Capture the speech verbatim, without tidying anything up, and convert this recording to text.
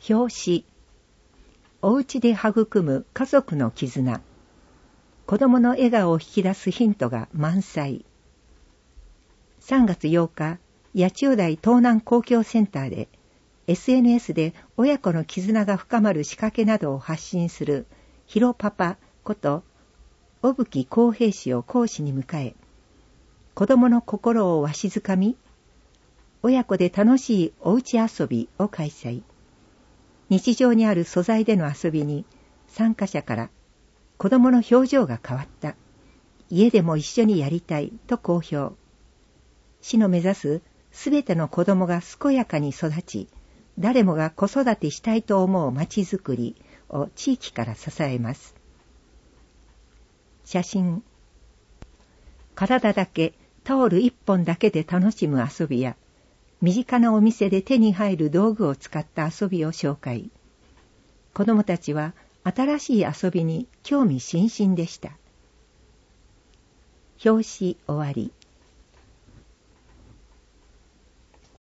表紙。お家で育む家族の絆。子供の笑顔を引き出すヒントが満載。さんがつようか、八千代台東南公共センターで エスエヌエス で親子の絆が深まる仕掛けなどを発信するひろパパこと小吹公平氏を講師に迎え、子供の心をわしづかみ、親子で楽しいおうち遊びを開催。日常にある素材での遊びに参加者から子供の表情が変わった。家でも一緒にやりたいと好評。市の目指すすべての子供が健やかに育ち、誰もが子育てしたいと思うまちづくりを地域から支えます。写真。体だけ、タオル一本だけで楽しむ遊びや、身近なお店で手に入る道具を使った遊びを紹介。子供たちは新しい遊びに興味津々でした。表紙終わり。